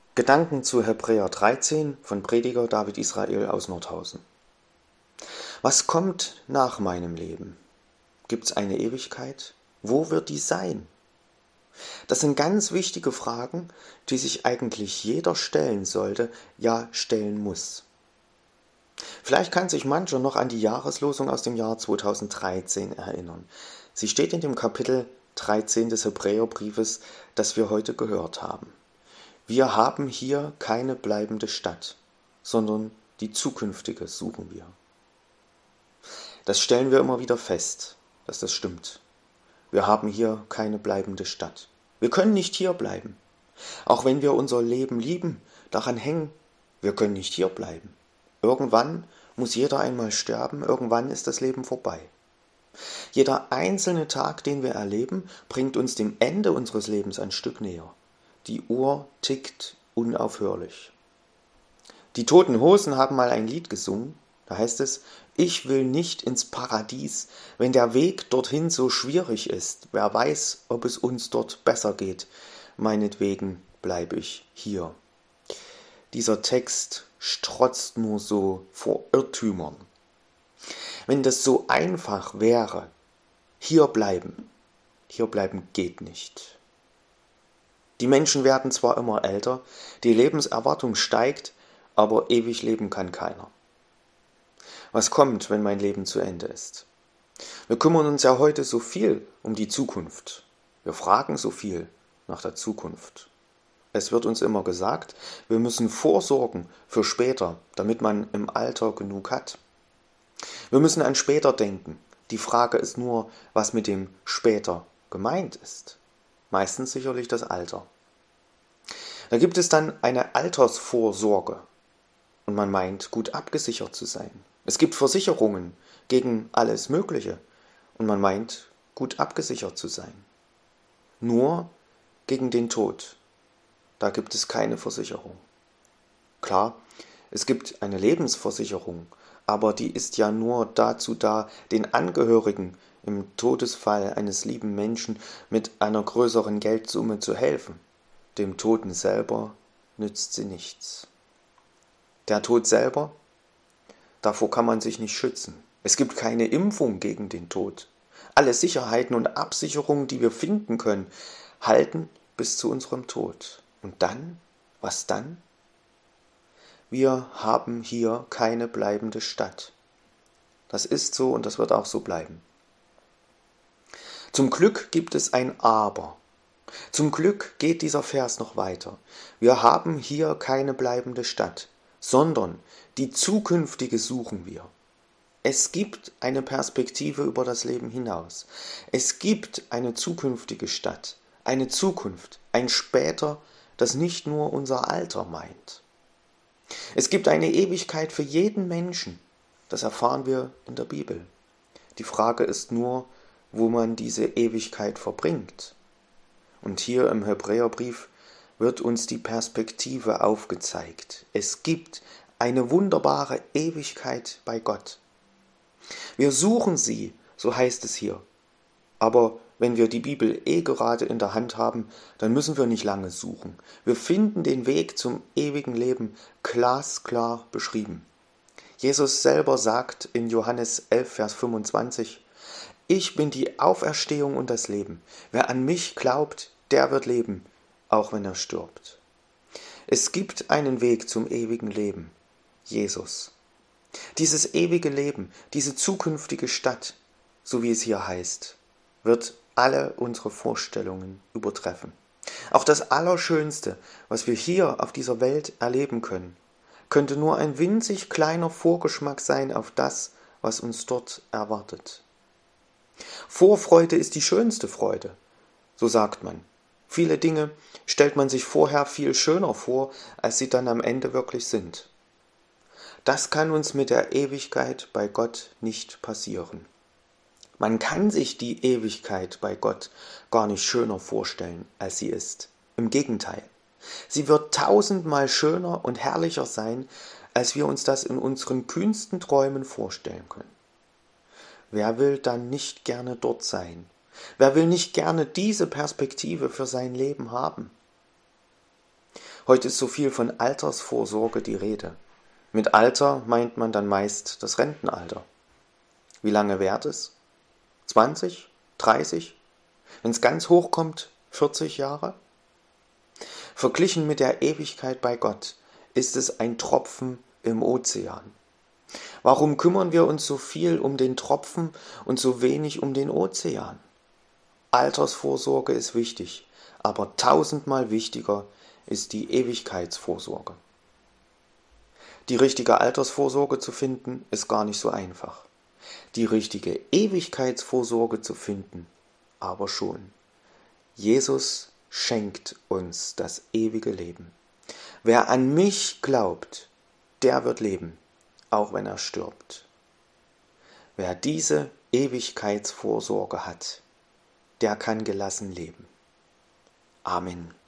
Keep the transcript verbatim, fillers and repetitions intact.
Gedanken zu Hebräer dreizehn von Prediger David Israel aus Nordhausen. Was kommt nach meinem Leben? Gibt's eine Ewigkeit? Wo wird die sein? Das sind ganz wichtige Fragen, die sich eigentlich jeder stellen sollte, ja stellen muss. Vielleicht kann sich mancher noch an die Jahreslosung aus dem Jahr zweitausenddreizehn erinnern. Sie steht in dem Kapitel dreizehn des Hebräerbriefes, das wir heute gehört haben. Wir haben hier keine bleibende Stadt, sondern die zukünftige suchen wir. Das stellen wir immer wieder fest, dass das stimmt. Wir haben hier keine bleibende Stadt. Wir können nicht hier bleiben. Auch wenn wir unser Leben lieben, daran hängen, wir können nicht hier bleiben. Irgendwann muss jeder einmal sterben, irgendwann ist das Leben vorbei. Jeder einzelne Tag, den wir erleben, bringt uns dem Ende unseres Lebens ein Stück näher. Die Uhr tickt unaufhörlich. Die Toten Hosen haben mal ein Lied gesungen, da heißt es: Ich will nicht ins Paradies, wenn der Weg dorthin so schwierig ist. Wer weiß, ob es uns dort besser geht. Meinetwegen bleibe ich hier. Dieser Text strotzt nur so vor Irrtümern. Wenn das so einfach wäre, hier bleiben, hier bleiben geht nicht. Die Menschen werden zwar immer älter, die Lebenserwartung steigt, aber ewig leben kann keiner. Was kommt, wenn mein Leben zu Ende ist? Wir kümmern uns ja heute so viel um die Zukunft. Wir fragen so viel nach der Zukunft. Es wird uns immer gesagt, wir müssen vorsorgen für später, damit man im Alter genug hat. Wir müssen an später denken. Die Frage ist nur, was mit dem später gemeint ist. Meistens sicherlich das Alter. Da gibt es dann eine Altersvorsorge und man meint, gut abgesichert zu sein. Es gibt Versicherungen gegen alles Mögliche und man meint, gut abgesichert zu sein. Nur gegen den Tod. Da gibt es keine Versicherung. Klar, es gibt eine Lebensversicherung, aber die ist ja nur dazu da, den Angehörigen im Todesfall eines lieben Menschen mit einer größeren Geldsumme zu helfen. Dem Toten selber nützt sie nichts. Der Tod selber, davor kann man sich nicht schützen. Es gibt keine Impfung gegen den Tod. Alle Sicherheiten und Absicherungen, die wir finden können, halten bis zu unserem Tod. Und dann? Was dann? Wir haben hier keine bleibende Stadt. Das ist so und das wird auch so bleiben. Zum Glück gibt es ein Aber. Zum Glück geht dieser Vers noch weiter. Wir haben hier keine bleibende Stadt, sondern die zukünftige suchen wir. Es gibt eine Perspektive über das Leben hinaus. Es gibt eine zukünftige Stadt, eine Zukunft, ein Später, das nicht nur unser Alter meint. Es gibt eine Ewigkeit für jeden Menschen. Das erfahren wir in der Bibel. Die Frage ist nur, wo man diese Ewigkeit verbringt. Und hier im Hebräerbrief wird uns die Perspektive aufgezeigt. Es gibt eine wunderbare Ewigkeit bei Gott. Wir suchen sie, so heißt es hier. Aber wenn wir die Bibel eh gerade in der Hand haben, dann müssen wir nicht lange suchen. Wir finden den Weg zum ewigen Leben glasklar beschrieben. Jesus selber sagt in Johannes elf, Vers fünfundzwanzig, Ich bin die Auferstehung und das Leben. Wer an mich glaubt, der wird leben, auch wenn er stirbt. Es gibt einen Weg zum ewigen Leben, Jesus. Dieses ewige Leben, diese zukünftige Stadt, so wie es hier heißt, wird alle unsere Vorstellungen übertreffen. Auch das Allerschönste, was wir hier auf dieser Welt erleben können, könnte nur ein winzig kleiner Vorgeschmack sein auf das, was uns dort erwartet. Vorfreude ist die schönste Freude, so sagt man. Viele Dinge stellt man sich vorher viel schöner vor, als sie dann am Ende wirklich sind. Das kann uns mit der Ewigkeit bei Gott nicht passieren. Man kann sich die Ewigkeit bei Gott gar nicht schöner vorstellen, als sie ist. Im Gegenteil, sie wird tausendmal schöner und herrlicher sein, als wir uns das in unseren kühnsten Träumen vorstellen können. Wer will dann nicht gerne dort sein? Wer will nicht gerne diese Perspektive für sein Leben haben? Heute ist so viel von Altersvorsorge die Rede. Mit Alter meint man dann meist das Rentenalter. Wie lange währt es? zwanzig? dreißig? Wenn es ganz hoch kommt, vierzig Jahre? Verglichen mit der Ewigkeit bei Gott ist es ein Tropfen im Ozean. Warum kümmern wir uns so viel um den Tropfen und so wenig um den Ozean? Altersvorsorge ist wichtig, aber tausendmal wichtiger ist die Ewigkeitsvorsorge. Die richtige Altersvorsorge zu finden, ist gar nicht so einfach. Die richtige Ewigkeitsvorsorge zu finden, aber schon. Jesus schenkt uns das ewige Leben. Wer an mich glaubt, der wird leben, auch wenn er stirbt. Wer diese Ewigkeitsvorsorge hat, der kann gelassen leben. Amen.